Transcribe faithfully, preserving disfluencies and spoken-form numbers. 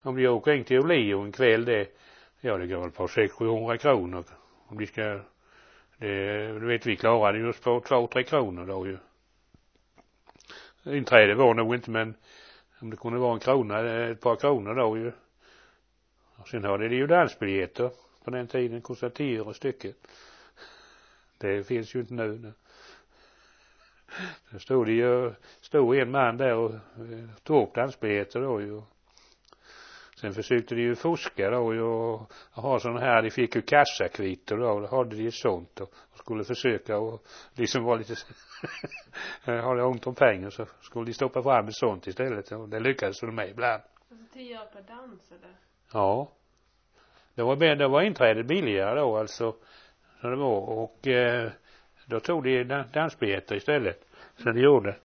Om de åker in till Olio en kväll, det, ja det går väl på sex till sju kronor. Om de ska, det, du vet vi klarade just på två tre kronor då ju. Inträde var nog inte, men om det kunde vara en krona, ett par kronor då ju. Och sen hade det ju dansbiljetter på den tiden, kostade tio euro stycket. Det finns ju inte nu. Det stod det ju, stod en man där och tog upp dansbiljetter då ju. Sen försökte de ju fuska då ju och ha sådana här, de fick ju kassakvittor då, då hade de ett sånt och, och skulle försöka och liksom var lite hade ont om pengar så skulle de stoppa fram ett sånt istället och det lyckades för mig ibland. Alltså tio år per dans eller? Ja. Det var, det var inträdet billigare då alltså. Så det var och eh, då tog de dansbiljetter istället. Så det gjorde.